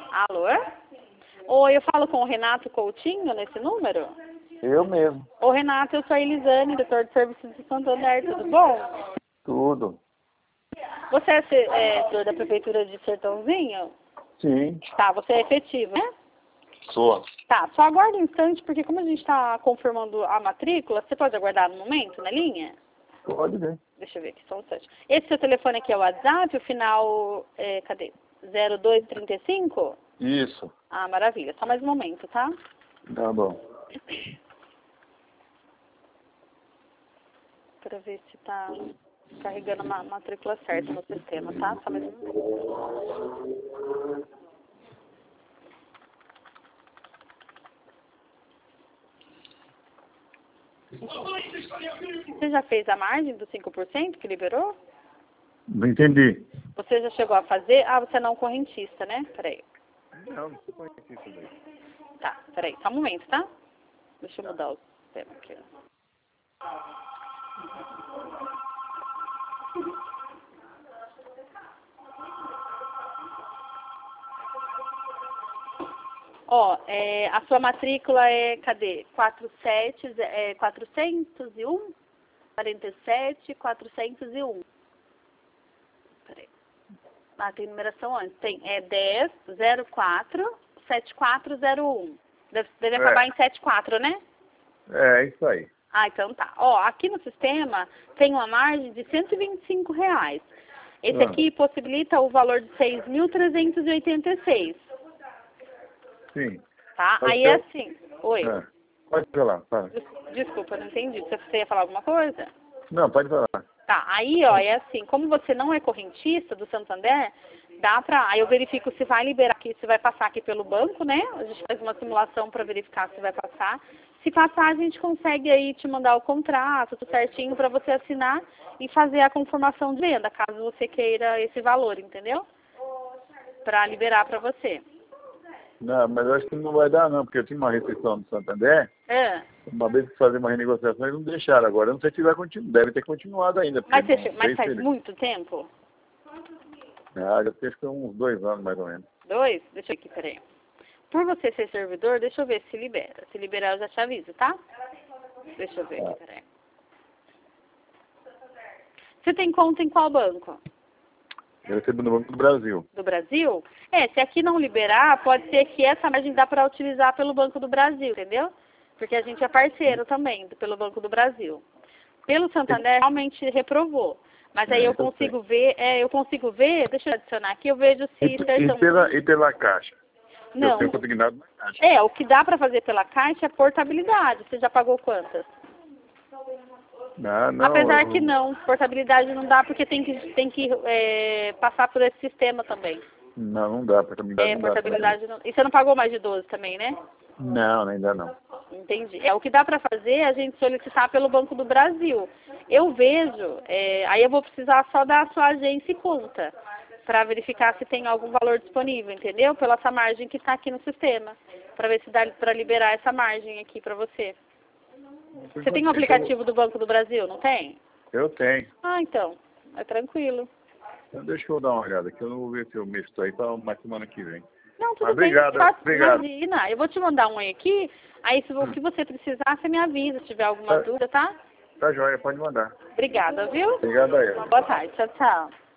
Alô? Oi, eu falo com o Renato Coutinho nesse número? Eu mesmo. Ô Renato, eu sou a Elisane, diretor de serviços de Santander, tudo bom? Tudo. Você é servidor da Prefeitura de Sertãozinho? Sim. Tá, você é efetivo, né? Sou. Tá, só aguarda um instante, porque como a gente está confirmando a matrícula, você pode aguardar um momento na linha? Pode ver. Deixa eu ver aqui, só um instante. Esse seu telefone aqui é o WhatsApp, o final, cadê? 0235? Isso. Ah, maravilha. Só mais um momento, tá? Tá bom. Para ver se tá carregando a matrícula certa no sistema, tá? Só mais um momento. Você já fez a margem dos 5% que liberou? Não entendi. Você já chegou a fazer? Ah, você não é um correntista, né? Peraí. Não sou conhecido daí. Tá, peraí. Só um momento, tá? Deixa eu mudar o sistema aqui. Ó, a sua matrícula é, cadê? 401? 47, 401. Peraí. Ah, tem numeração antes. Tem, 10, 04, 7401. Deve acabar em 74, né? É, isso aí. Ah, então tá. Ó, aqui no sistema tem uma margem de R$125. Esse aqui possibilita o valor de 6.386. Sim. Tá? Pode Aí ser. é assim. Oi. Pode falar. Fala. Desculpa, não entendi. Você ia falar alguma coisa? Não, pode falar. Tá, aí, ó, é assim, como você não é correntista do Santander, aí eu verifico se vai liberar aqui, se vai passar aqui pelo banco, né? A gente faz uma simulação para verificar se vai passar. Se passar, a gente consegue aí te mandar o contrato, tudo certinho, para você assinar e fazer a conformação de venda, caso você queira esse valor, entendeu? Para liberar para você. Não, mas eu acho que não vai dar não, porque eu tinha uma restrição do Santander. Uma vez que fazer uma renegociação, eles não deixaram. Agora, eu não sei se vai continuar. Deve ter continuado ainda. Mas faz muito tempo? Ah, já fez uns 2 anos, mais ou menos. 2? Deixa eu ver aqui, peraí. Por você ser servidor, deixa eu ver se libera. Se liberar, eu já te aviso, tá? Deixa eu ver aqui, peraí. Você tem conta em qual banco? Eu recebo no Banco do Brasil. Do Brasil? Se aqui não liberar, pode ser que essa margem dá para utilizar pelo Banco do Brasil, entendeu? Porque a gente é parceiro também pelo Banco do Brasil. Pelo Santander, realmente reprovou. Mas aí eu consigo ver, deixa eu adicionar aqui, eu vejo se... E pela Caixa? Não. Eu tenho consignado na Caixa. O que dá para fazer pela Caixa é portabilidade. Você já pagou quantas? Não, apesar que não, portabilidade não dá porque tem que passar por esse sistema também. Não dá, portabilidade não portabilidade não. E você não pagou mais de 12 também, né? Não, ainda não. Entendi. O que dá para fazer é a gente solicitar pelo Banco do Brasil. Eu vejo, aí eu vou precisar só da sua agência e conta, para verificar se tem algum valor disponível, entendeu? Pela essa margem que está aqui no sistema, para ver se dá para liberar essa margem aqui para você. Você tem um aplicativo do Banco do Brasil, não tem? Eu tenho. Ah, então. É tranquilo. Então deixa eu dar uma olhada, que eu não vou ver se eu mexo isso aí para uma semana que vem. Não, tudo bem. Obrigado. Imagina, eu vou te mandar um aí aqui, aí se o que você precisar, você me avisa se tiver alguma dúvida, tá? Tá joia, pode mandar. Obrigada, viu? Obrigado aí. Uma boa tarde. Tchau, tchau.